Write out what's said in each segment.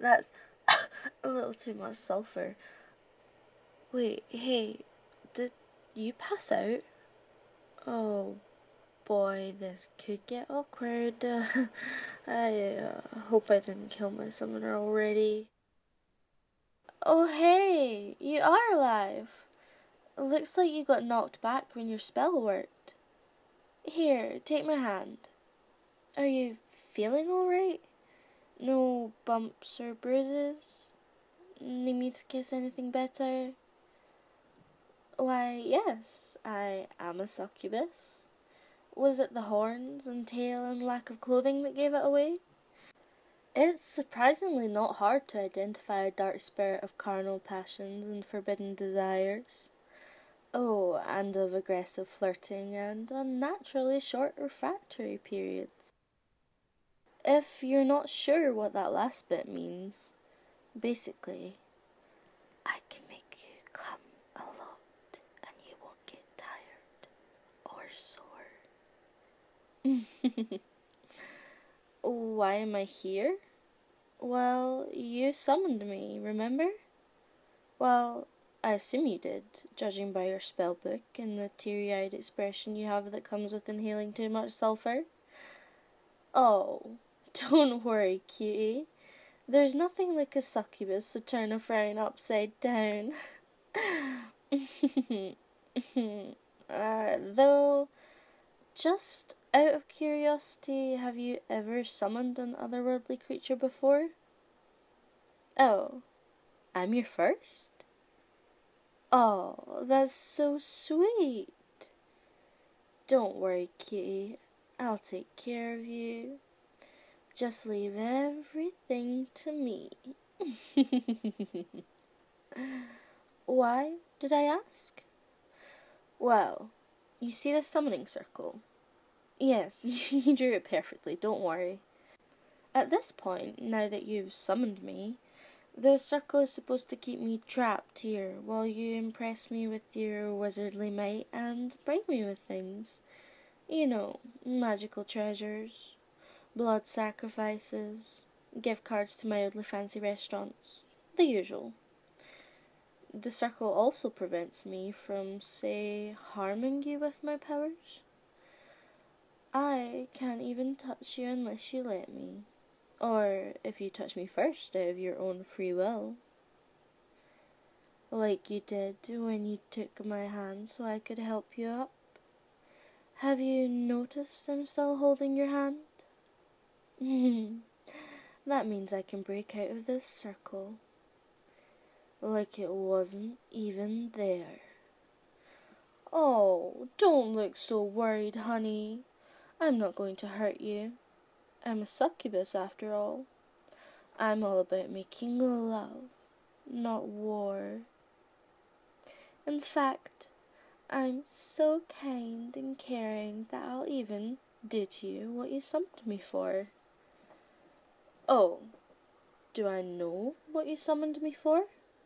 That's a little too much sulfur. Wait, hey, did you pass out? Oh boy, this could get awkward. I hope I didn't kill my summoner already. Oh hey, you are alive. Looks like you got knocked back when your spell worked. Here, take my hand. Are you feeling alright? No bumps or bruises? Need me to kiss anything better? Why, yes, I am a succubus. Was it the horns and tail and lack of clothing that gave it away? It's surprisingly not hard to identify a dark spirit of carnal passions and forbidden desires. Oh, and of aggressive flirting and unnaturally short refractory periods. If you're not sure what that last bit means, basically, I can make you come a lot and you won't get tired or sore. Why am I here? Well, you summoned me, remember? Well, I assume you did, judging by your spell book and the teary-eyed expression you have that comes with inhaling too much sulfur. Oh, don't worry, cutie. There's nothing like a succubus to turn a frown upside down. Though, just out of curiosity, have you ever summoned an otherworldly creature before? Oh, I'm your first? Oh, that's so sweet. Don't worry, cutie. I'll take care of you. Just leave everything to me. Why, did I ask? Well, you see the summoning circle? Yes, you drew it perfectly, don't worry. At this point, now that you've summoned me, the circle is supposed to keep me trapped here while you impress me with your wizardly might and bribe me with things. You know, magical treasures, blood sacrifices, gift cards to mildly fancy restaurants, the usual. The circle also prevents me from, say, harming you with my powers. I can't even touch you unless you let me. Or if you touch me first out of your own free will. Like you did when you took my hand so I could help you up. Have you noticed I'm still holding your hand? That means I can break out of this circle. Like it wasn't even there. Oh, don't look so worried, honey. I'm not going to hurt you. I'm a succubus after all. I'm all about making love, not war. In fact, I'm so kind and caring that I'll even do to you what you summoned me for. Oh, do I know what you summoned me for?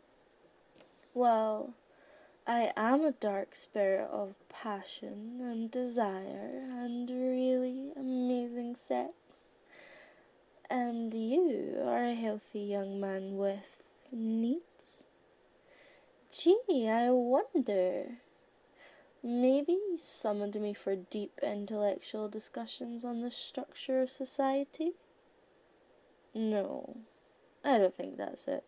Well, I am a dark spirit of passion and desire and really amazing sex. And you are a healthy young man with needs? Gee, I wonder. Maybe you summoned me for deep intellectual discussions on the structure of society? No, I don't think that's it.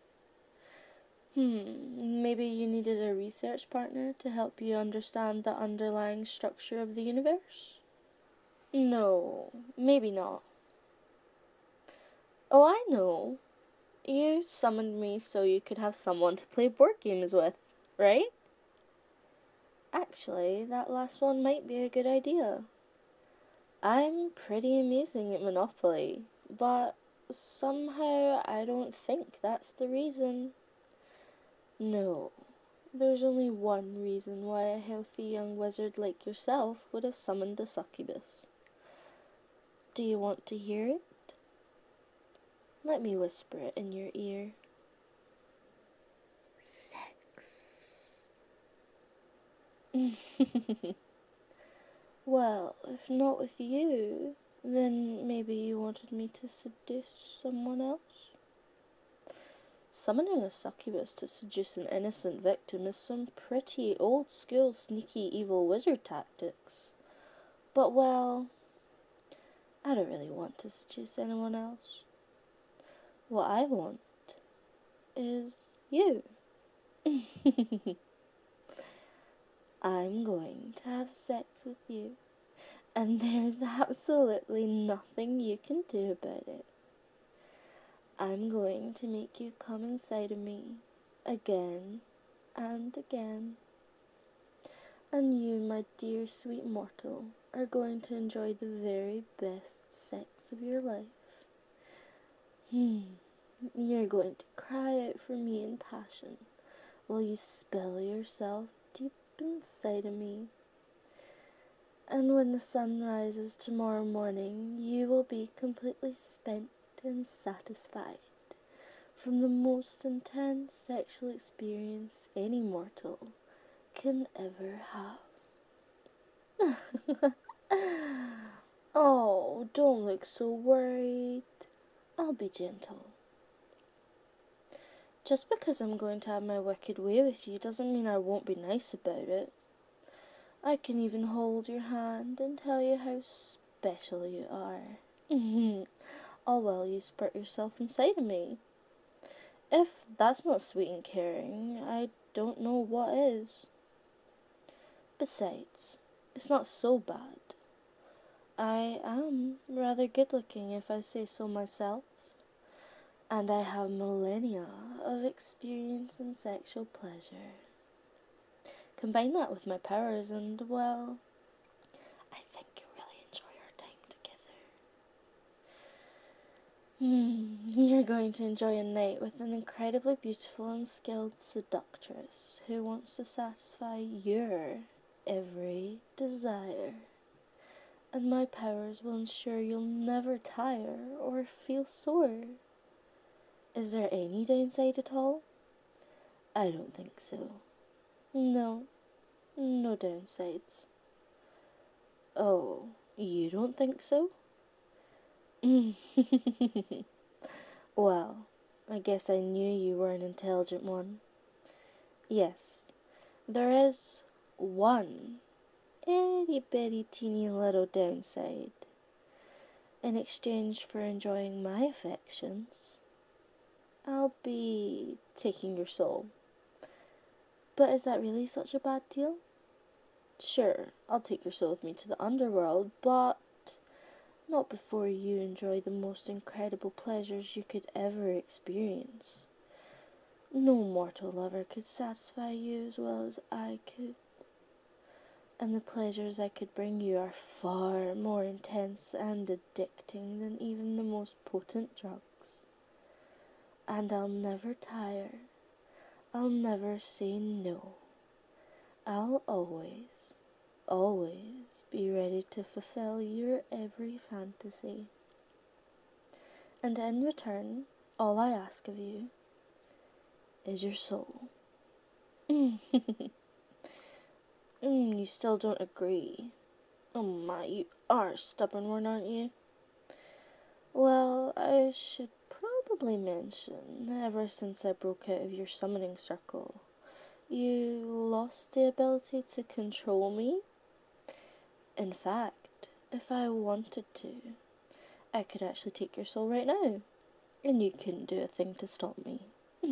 Maybe you needed a research partner to help you understand the underlying structure of the universe? No, maybe not. Oh, I know. You summoned me so you could have someone to play board games with, right? Actually, that last one might be a good idea. I'm pretty amazing at Monopoly, but somehow I don't think that's the reason. No, there's only one reason why a healthy young wizard like yourself would have summoned a succubus. Do you want to hear it? Let me whisper it in your ear. Sex. Well, if not with you, then maybe you wanted me to seduce someone else? Summoning a succubus to seduce an innocent victim is some pretty old-school, sneaky, evil wizard tactics. But, well, I don't really want to seduce anyone else. What I want is you. I'm going to have sex with you, and there's absolutely nothing you can do about it. I'm going to make you come inside of me again and again. And you, my dear sweet mortal, are going to enjoy the very best sex of your life. You're going to cry out for me in passion while you spill yourself deep inside of me. And when the sun rises tomorrow morning, you will be completely spent and satisfied from the most intense sexual experience any mortal can ever have. Oh, don't look so worried. I'll be gentle. Just because I'm going to have my wicked way with you doesn't mean I won't be nice about it. I can even hold your hand and tell you how special you are. All while you spurt yourself inside of me. If that's not sweet and caring, I don't know what is. Besides, it's not so bad. I am rather good looking, if I say so myself. And I have millennia of experience in sexual pleasure. Combine that with my powers and, well, I think you'll really enjoy our time together. You're going to enjoy a night with an incredibly beautiful and skilled seductress who wants to satisfy your every desire. And my powers will ensure you'll never tire or feel sore. Is there any downside at all? I don't think so. No downsides. Oh, you don't think so? Well, I guess I knew you were an intelligent one. Yes, there is one itty bitty teeny little downside. In exchange for enjoying my affections, I'll be taking your soul. But is that really such a bad deal? Sure, I'll take your soul with me to the underworld, but not before you enjoy the most incredible pleasures you could ever experience. No mortal lover could satisfy you as well as I could. And the pleasures I could bring you are far more intense and addicting than even the most potent drugs. And I'll never tire. I'll never say no. I'll always be ready to fulfill your every fantasy. And in return, all I ask of you is your soul. You still don't agree? Oh my, you are a stubborn one, aren't you? Well, I should probably mention, ever since I broke out of your summoning circle, you lost the ability to control me. In fact, if I wanted to, I could actually take your soul right now, and you couldn't do a thing to stop me.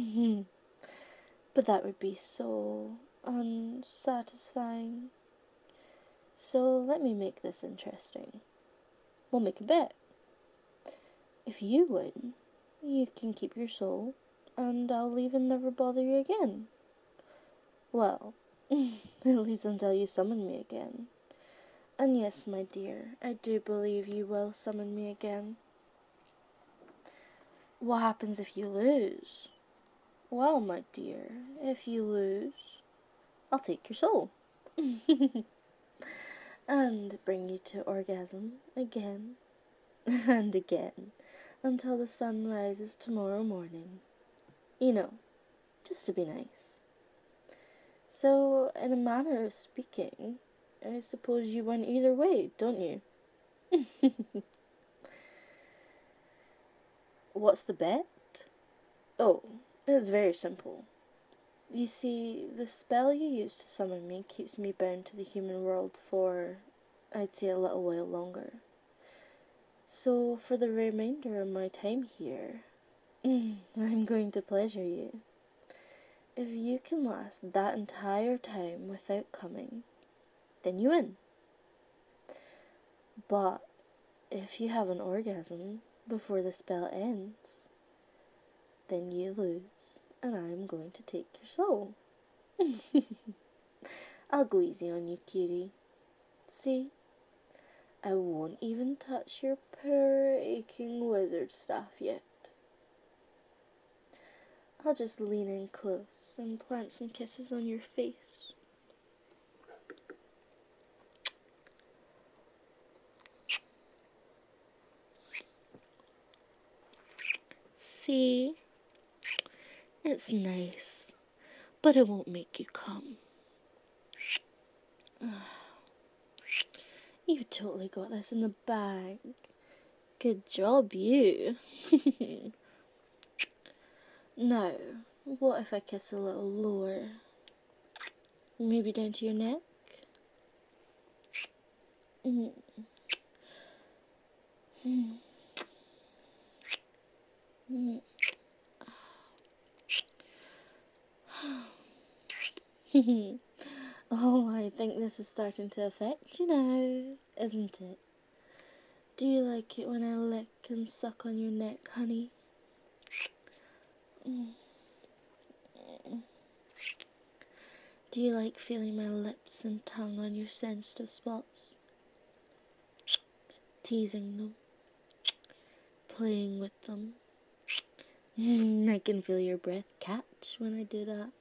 But that would be so unsatisfying. So let me make this interesting. We'll make a bet. If you win, you can keep your soul, and I'll leave and never bother you again. Well, at least until you summon me again. And yes, my dear, I do believe you will summon me again. What happens if you lose? Well, my dear, if you lose, I'll take your soul. And bring you to orgasm again and again until the sun rises tomorrow morning. You know, just to be nice. So, in a manner of speaking, I suppose you win either way, don't you? What's the bet? Oh, It's very simple. You see, the spell you used to summon me keeps me bound to the human world for, I'd say, a little while longer. So, for the remainder of my time here, I'm going to pleasure you. If you can last that entire time without coming, then you win. But if you have an orgasm before the spell ends, then you lose, and I'm going to take your soul. I'll go easy on you, cutie. See? I won't even touch your poor aching wizard staff yet. I'll just lean in close and plant some kisses on your face. See? It's nice, but it won't make you come. You totally got this in the bag. Good job, you. Now, what if I kiss a little lower? Maybe down to your neck? Mm. Mm. Mm. Oh, I think this is starting to affect you now, isn't it? Do you like it when I lick and suck on your neck, honey? Do you like feeling my lips and tongue on your sensitive spots? Teasing them, playing with them. I can feel your breath catch when I do that.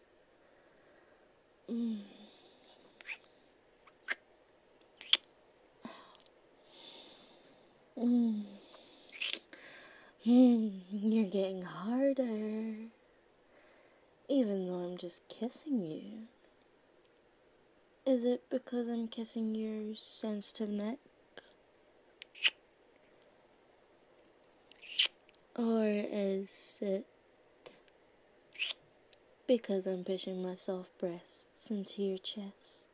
You're getting harder. Even though I'm just kissing you. Is it because I'm kissing your sensitive neck? Or is it because I'm pushing my soft breasts into your chest?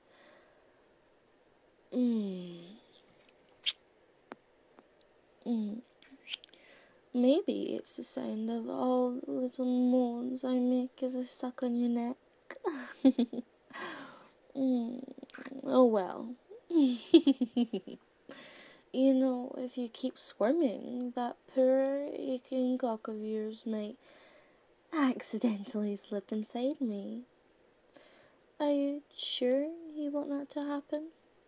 Maybe it's the sound of all the little moans I make as I suck on your neck. Oh well. You know, if you keep squirming, that poor aching cock of yours might accidentally slip inside me. Are you sure you want that to happen?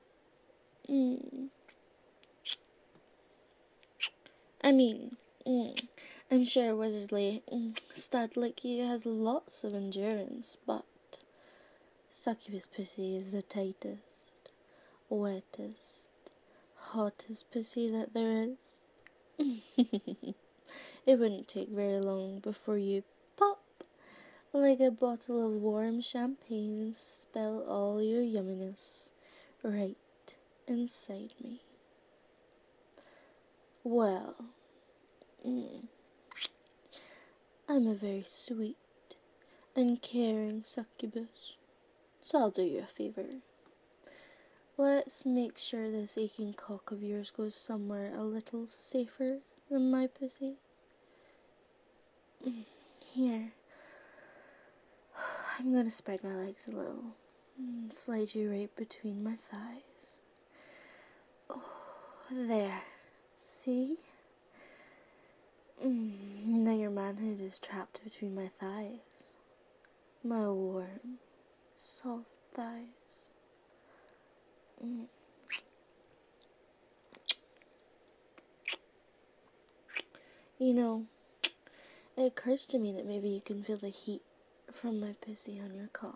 I mean, I'm sure Wizardly stud like you has lots of endurance, but succubus pussy is the tightest, wettest, hottest pussy that there is. It wouldn't take very long before you pop like a bottle of warm champagne and spill all your yumminess right inside me. Well, I'm a very sweet and caring succubus, so I'll do you a favor. Let's make sure this aching cock of yours goes somewhere a little safer than my pussy. Here, I'm gonna spread my legs a little and slide you right between my thighs. Oh, there. See? Now your manhood is trapped between my thighs. My warm, soft thighs. You know, it occurs to me that maybe you can feel the heat from my pussy on your cock.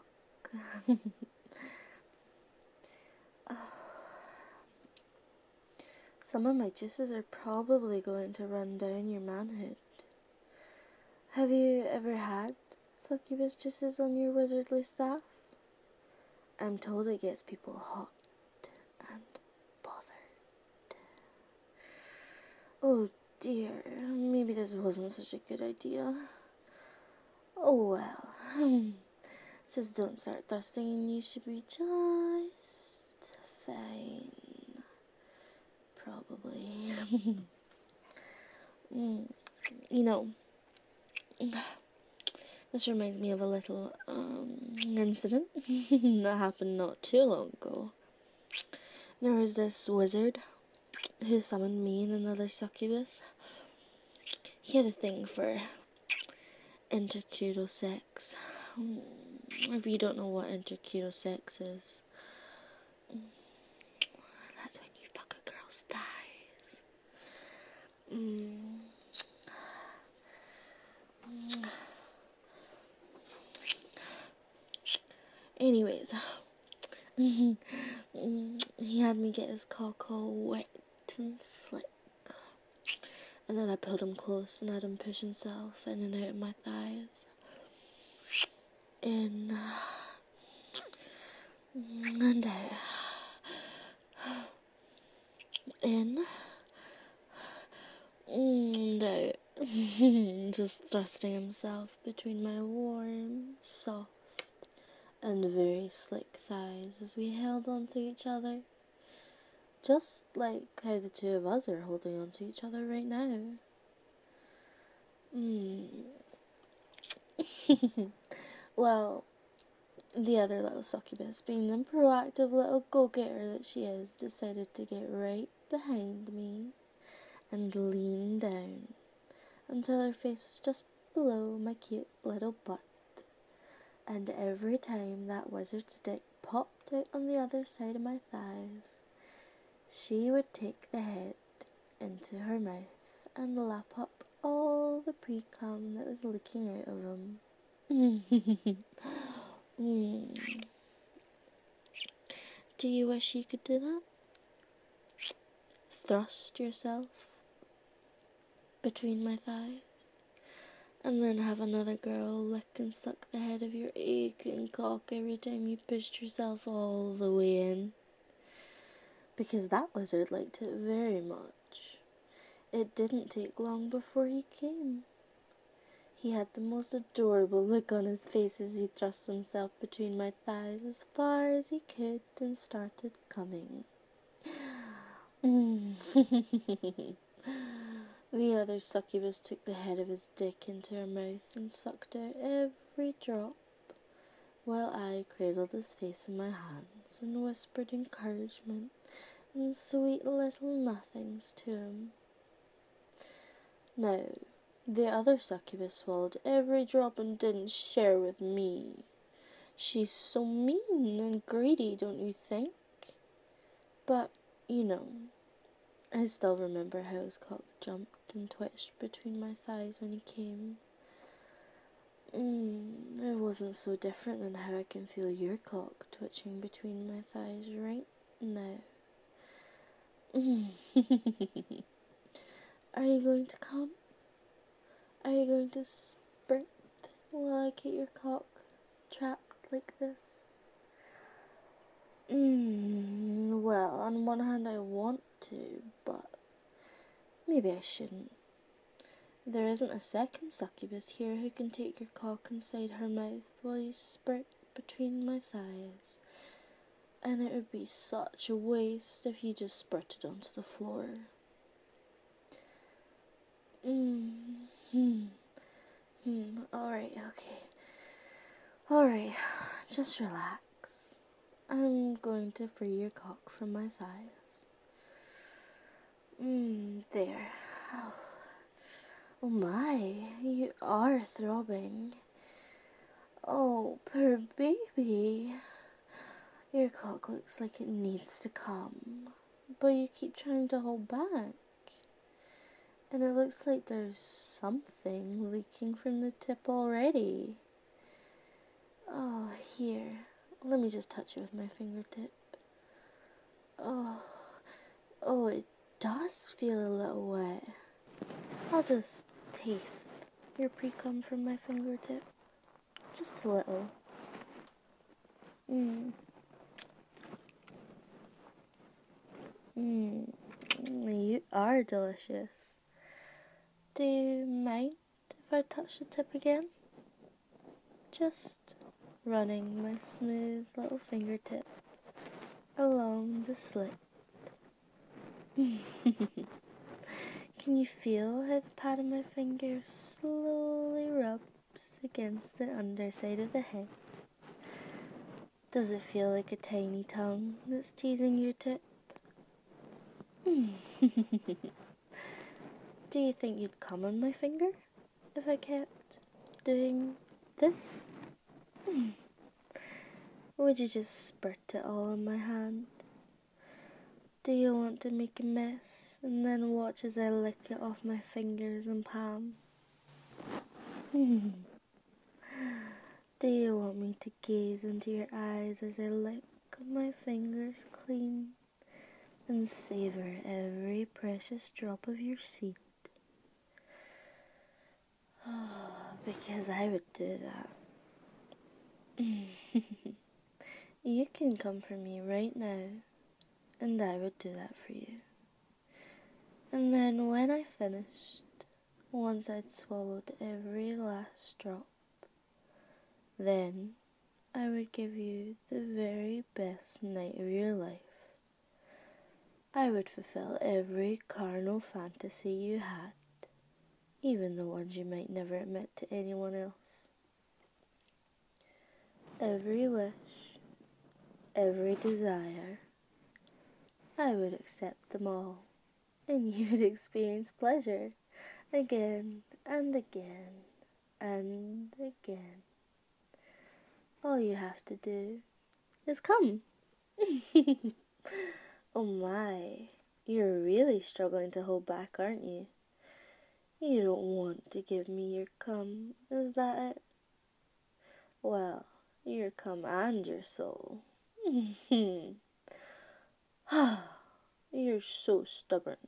Some of my juices are probably going to run down your manhood. Have you ever had succubus juices on your wizardly staff? I'm told it gets people hot and bothered. Oh dear, maybe this wasn't such a good idea. Oh well. Just don't start thrusting and you should be just fine. Probably. You know, this reminds me of a little incident that happened not too long ago. There was this wizard who summoned me and another succubus. He had a thing for intercrural sex. If you don't know what intercrural sex is, that's when you fuck a girl's thighs. Anyways, he had me get his cock all wet and slick. And then I pulled him close and had him push himself in and out of my thighs. In and out. In and out. Just thrusting himself between my warm, soft, and very slick thighs as we held on to each other. Just like how the two of us are holding on to each other right now. Well, the other little succubus, being the proactive little go-getter that she is, decided to get right behind me and lean down until her face was just below my cute little butt. And every time that wizard's dick popped out on the other side of my thighs, she would take the head into her mouth and lap up all the pre-cum that was leaking out of him. Do you wish you could do that? Thrust yourself between my thighs and then have another girl lick and suck the head of your aching cock every time you pushed yourself all the way in. Because that wizard liked it very much. It didn't take long before he came. He had the most adorable look on his face as he thrust himself between my thighs as far as he could and started coming. The other succubus took the head of his dick into her mouth and sucked out every drop, while I cradled his face in my hands and whispered encouragement and sweet little nothings to him. Now, the other succubus swallowed every drop and didn't share with me. She's so mean and greedy, don't you think? But, you know, I still remember how his cock jumped and twitched between my thighs when he came. It wasn't so different than how I can feel your cock twitching between my thighs right now. Are you going to come? Are you going to sprint while I get your cock trapped like this? Well, on one hand I want to, but maybe I shouldn't. There isn't a second succubus here who can take your cock inside her mouth while you sprint between my thighs, and it would be such a waste if you just spurted onto the floor. Alright, just relax. I'm going to free your cock from my thighs. There. Oh my, you are throbbing. Oh, poor baby. Your cock looks like it needs to come, but you keep trying to hold back. And it looks like there's something leaking from the tip already. Oh, here. Let me just touch it with my fingertip. Oh, it does feel a little wet. I'll just taste your pre-cum from my fingertip. Just a little. You are delicious. Do you mind if I touch the tip again? just running my smooth little fingertip along the slit. Can you feel how the pad of my finger slowly rubs against the underside of the head? Does it feel like a tiny tongue that's teasing your tip? Do you think you'd come on my finger if I kept doing this? Would you just spurt it all on my hand? Do you want to make a mess and then watch as I lick it off my fingers and palm? Do you want me to gaze into your eyes as I lick my fingers clean and savor every precious drop of your seed? Because I would do that. You can come for me right now, and I would do that for you. And then when I finished, once I'd swallowed every last drop, then I would give you the very best night of your life. I would fulfill every carnal fantasy you had, even the ones you might never admit to anyone else. Every wish, every desire, I would accept them all, and you would experience pleasure again and again and again. All you have to do is come. Oh my, you're really struggling to hold back, aren't you? You don't want to give me your cum, is that it? Well, your cum and your soul. You're so stubborn.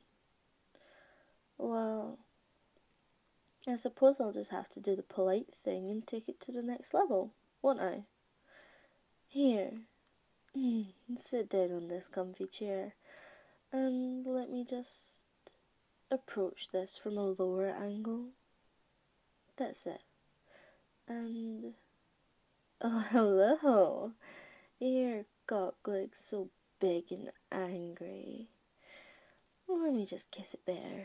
Well, I suppose I'll just have to do the polite thing and take it to the next level, won't I? Here, sit down on this comfy chair, and let me just approach this from a lower angle. That's it. And, oh, hello. Your cock looks so big and angry. Let me just kiss it better.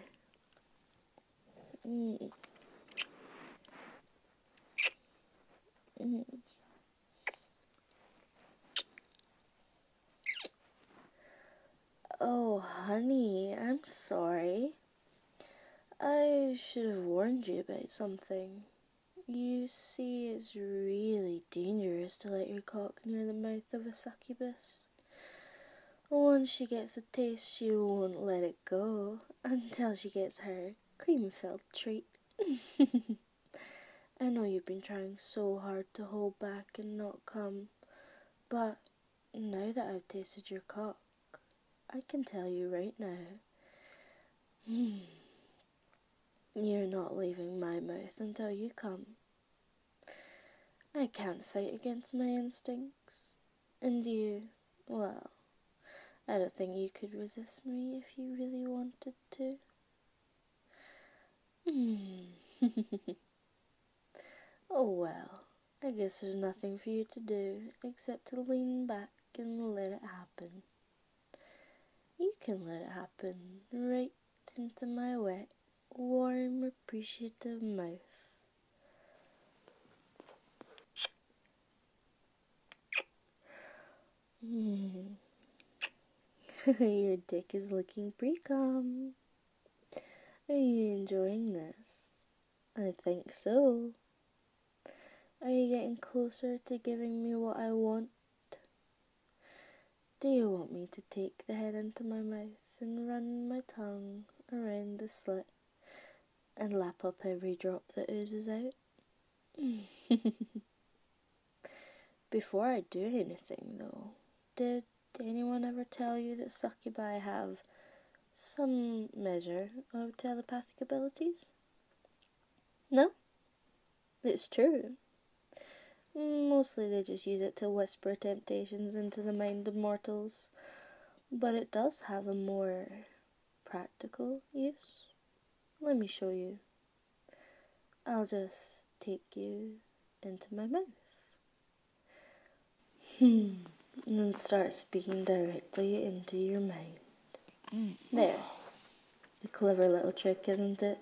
Oh, honey, I'm sorry. I should have warned you about something. You see, it's really dangerous to let your cock near the mouth of a succubus. Once she gets a taste, she won't let it go until she gets her cream-filled treat. I know you've been trying so hard to hold back and not come, but now that I've tasted your cock, I can tell you right now, you're not leaving my mouth until you come. I can't fight against my instincts, and you, well, I don't think you could resist me if you really wanted to. Oh well, I guess there's nothing for you to do except to lean back and let it happen. You can let it happen right into my wet, warm, appreciative mouth. Your dick is looking pre-cum. Are you enjoying this? I think so. Are you getting closer to giving me what I want? Do you want me to take the head into my mouth and run my tongue around the slit and lap up every drop that oozes out? Before I do anything, though, did anyone ever tell you that succubi have some measure of telepathic abilities? No? It's true. Mostly they just use it to whisper temptations into the mind of mortals, but it does have a more practical use. Let me show you. I'll just take you into my mouth. And then start speaking directly into your mind. There. A clever little trick, isn't it?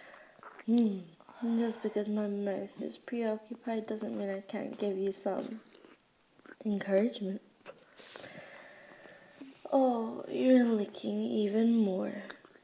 Just because my mouth is preoccupied doesn't mean I can't give you some encouragement. Oh, you're licking even more.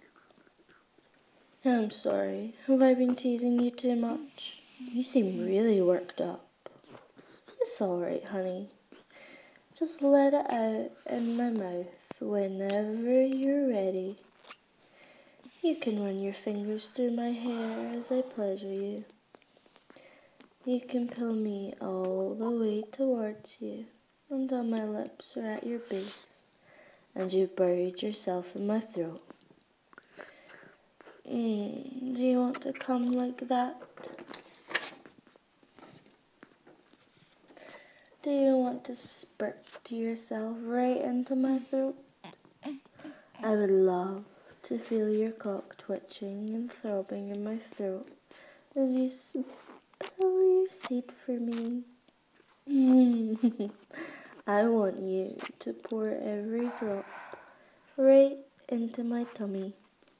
I'm sorry. Have I been teasing you too much? You seem really worked up. It's alright, honey. Just let it out in my mouth whenever you're ready. You can run your fingers through my hair as I pleasure you. You can pull me all the way towards you until my lips are at your base and you've buried yourself in my throat. Do you want to come like that? Do you want to spurt yourself right into my throat? I would love to feel your cock twitching and throbbing in my throat as you spill your seed for me. I want you to pour every drop right into my tummy.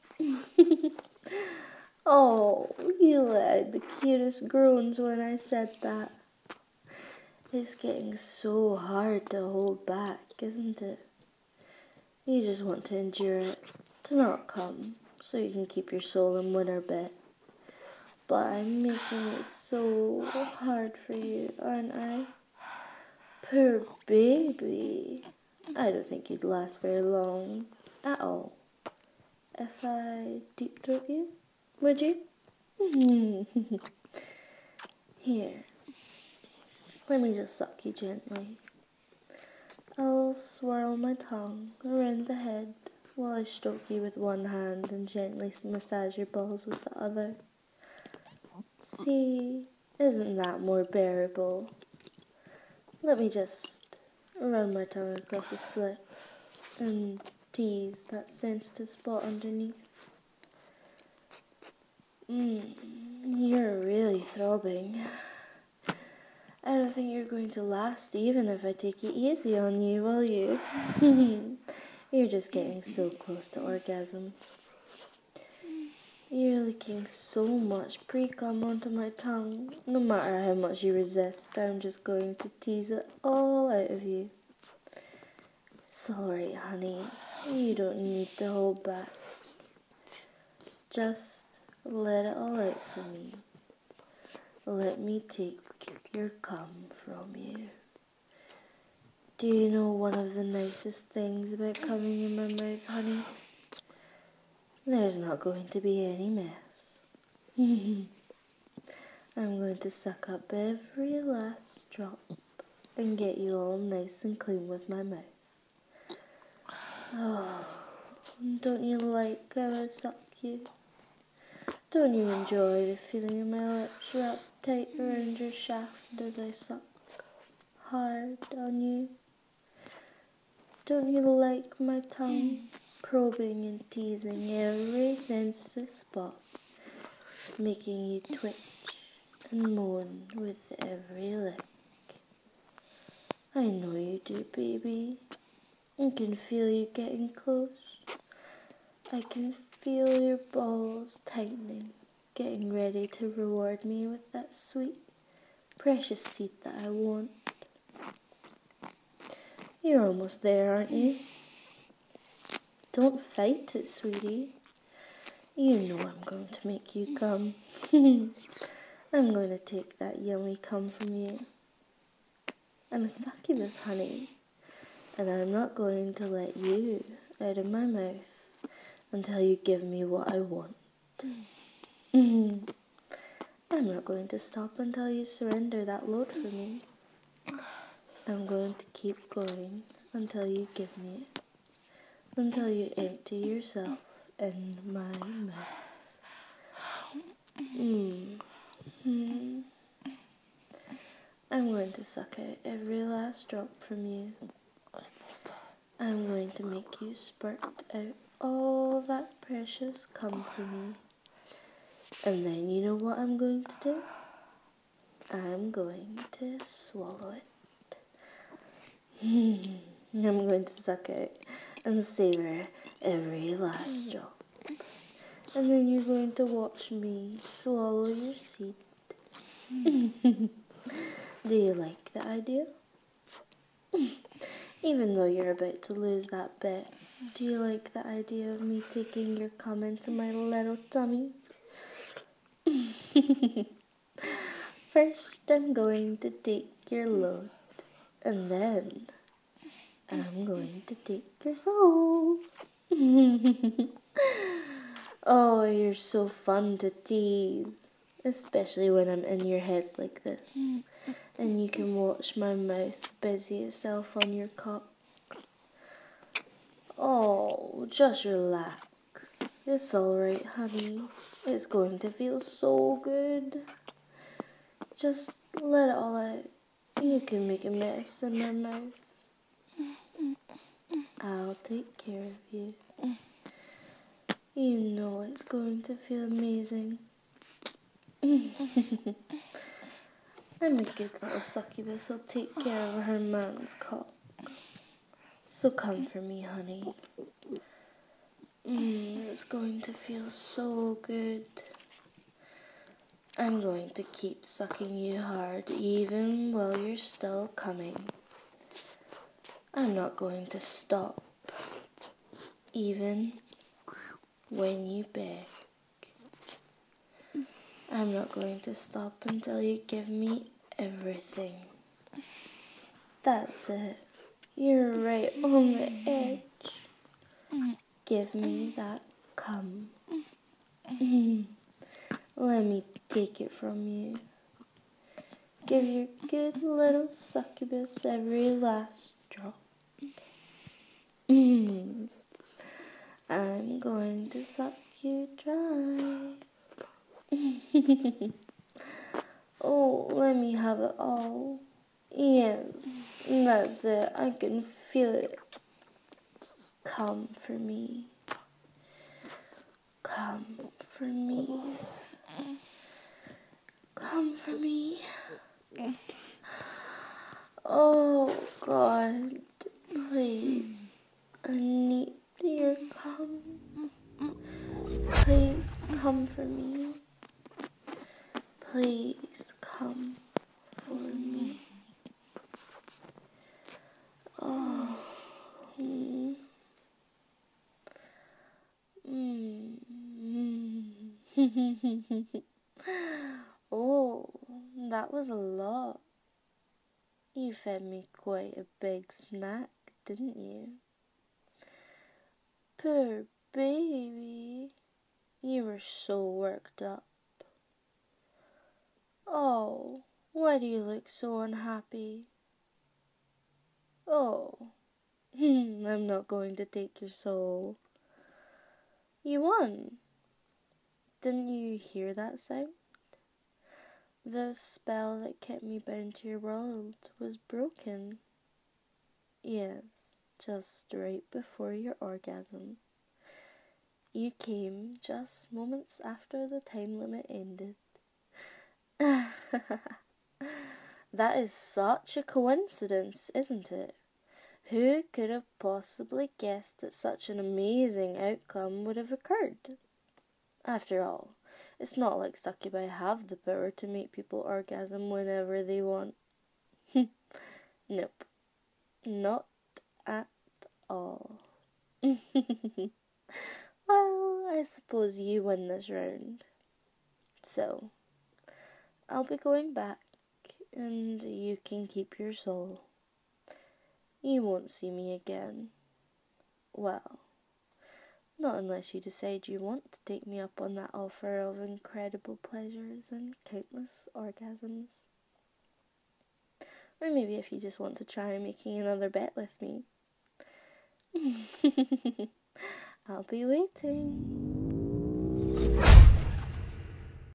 Oh, you let out the cutest groans when I said that. It's getting so hard to hold back, isn't it? You just want to endure it, to not come, so you can keep your soul in winter bed. But I'm making it so hard for you, aren't I? Poor baby. I don't think you'd last very long at all if I deep throat you, would you? Here, let me just suck you gently. I'll swirl my tongue around the head while I stroke you with one hand and gently massage your balls with the other. See, isn't that more bearable? Let me just run my tongue across the slit and tease that sensitive spot underneath. You're really throbbing. I don't think you're going to last even if I take it easy on you, will you? You're just getting so close to orgasm. You're licking so much pre-cum onto my tongue. No matter how much you resist, I'm just going to tease it all out of you. It's alright, honey. You don't need to hold back. Just let it all out for me. Let me take your cum from you. Do you know one of the nicest things about coming in my mouth, honey? There's not going to be any mess. I'm going to suck up every last drop and get you all nice and clean with my mouth. Oh, don't you like how I suck you? Don't you enjoy the feeling of my lips wrapped tight around your shaft as I suck hard on you? Don't you like my tongue probing and teasing every sensitive spot, making you twitch and moan with every lick? I know you do, baby. I can feel you getting close. I can feel your balls tightening, getting ready to reward me with that sweet, precious seed that I want. You're almost there, aren't you? Don't fight it, sweetie. You know I'm going to make you come. I'm going to take that yummy cum from you. I'm a succubus, honey, and I'm not going to let you out of my mouth until you give me what I want. I'm not going to stop until you surrender that load for me. I'm going to keep going until you give me it, until you empty yourself in my mouth. I'm going to suck out every last drop from you. I'm going to make you spurt out all that precious cum for me. And then you know what I'm going to do? I'm going to swallow it. I'm going to suck it and savor every last drop. And then you're going to watch me swallow your seed. Do you like the idea? Even though you're about to lose that bet, do you like the idea of me taking your cum into my little tummy? First, I'm going to take your load, and then I'm going to take your soul. Oh, you're so fun to tease, especially when I'm in your head like this, and you can watch my mouth busy itself on your cock. Oh, just relax. It's alright, honey. It's going to feel so good. Just let it all out. You can make a mess in my mouth. I'll take care of you. You know it's going to feel amazing. I'm a good little succubus. I'll take care of her man's cock. So come for me, honey. It's going to feel so good. I'm going to keep sucking you hard even while you're still coming. I'm not going to stop, even when you beg. I'm not going to stop until you give me everything. That's it. You're right on the edge. Give me that cum. Let me take it from you. Give your good little succubus every last drop. I'm going to suck you dry. Oh, let me have it all. Yes, that's it. I can feel it. Come for me. Come for me. Come for me. Oh, God. Please. I need your come. Please come for me. Please come for me. Oh. Oh, that was a lot. You fed me quite a big snack, didn't you? Poor baby. You were so worked up. Oh, why do you look so unhappy? Oh, I'm not going to take your soul. You won. Didn't you hear that sound? The spell that kept me bound to your world was broken. Yes, just right before your orgasm. You came just moments after the time limit ended. That is such a coincidence, isn't it? Who could have possibly guessed that such an amazing outcome would have occurred? After all, it's not like succubi have the power to make people orgasm whenever they want. Nope. Not at all. Well, I suppose you win this round. So, I'll be going back, and you can keep your soul. You won't see me again. Well, not unless you decide you want to take me up on that offer of incredible pleasures and countless orgasms. Or maybe if you just want to try making another bet with me. I'll be waiting.